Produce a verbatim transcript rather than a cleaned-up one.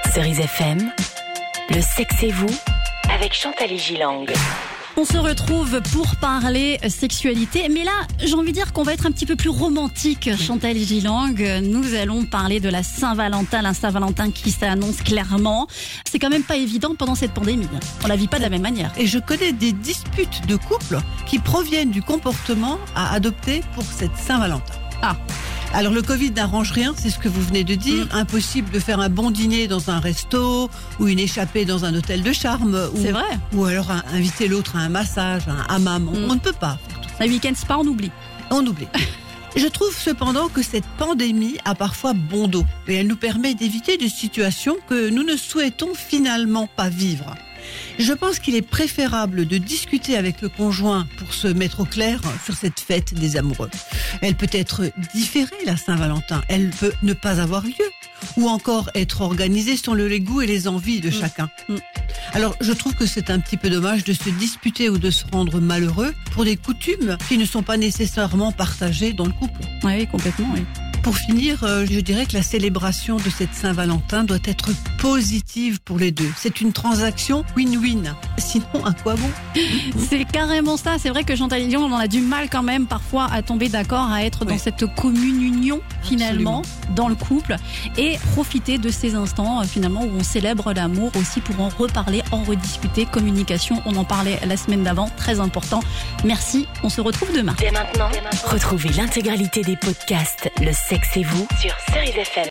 Cerise F M, le sexe et vous, avec Chantal Gilang. On se retrouve pour parler sexualité, mais là, j'ai envie de dire qu'on va être un petit peu plus romantique, Chantal Gilang. Nous allons parler de la Saint-Valentin, la Saint-Valentin qui s'annonce clairement. C'est quand même pas évident pendant cette pandémie. On la vit pas de la même manière. Et je connais des disputes de couples qui proviennent du comportement à adopter pour cette Saint-Valentin. Ah. Alors le Covid n'arrange rien, c'est ce que vous venez de dire. Mmh. Impossible de faire un bon dîner dans un resto ou une échappée dans un hôtel de charme. Ou, c'est vrai. Ou alors un, inviter l'autre à un massage, à un hammam. Mmh. On, on ne peut pas faire tout ça. Un week-end spa, on oublie. On oublie. Je trouve cependant que cette pandémie a parfois bon dos et elle nous permet d'éviter des situations que nous ne souhaitons finalement pas vivre. Je pense qu'il est préférable de discuter avec le conjoint pour se mettre au clair sur cette fête des amoureux. Elle peut être différée, la Saint-Valentin. Elle peut ne pas avoir lieu. Ou encore être organisée selon les goûts et les envies de mmh. chacun. Mmh. Alors, je trouve que c'est un petit peu dommage de se disputer ou de se rendre malheureux pour des coutumes qui ne sont pas nécessairement partagées dans le couple. Oui, complètement, oui. Pour finir, je dirais que la célébration de cette Saint-Valentin doit être positive pour les deux. C'est une transaction win-win. Sinon, à quoi bon ? C'est carrément ça. C'est vrai que Chantal Gilang, on en a du mal quand même parfois à tomber d'accord, à être dans oui. cette commune union finalement, Absolument. Dans le couple, et profiter de ces instants finalement où on célèbre l'amour aussi pour en reparler, en rediscuter. Communication, on en parlait la semaine d'avant, très important. Merci, on se retrouve demain. Dès maintenant, Dès maintenant. Retrouvez l'intégralité des podcasts Le Sexe et vous sur Cerise F M.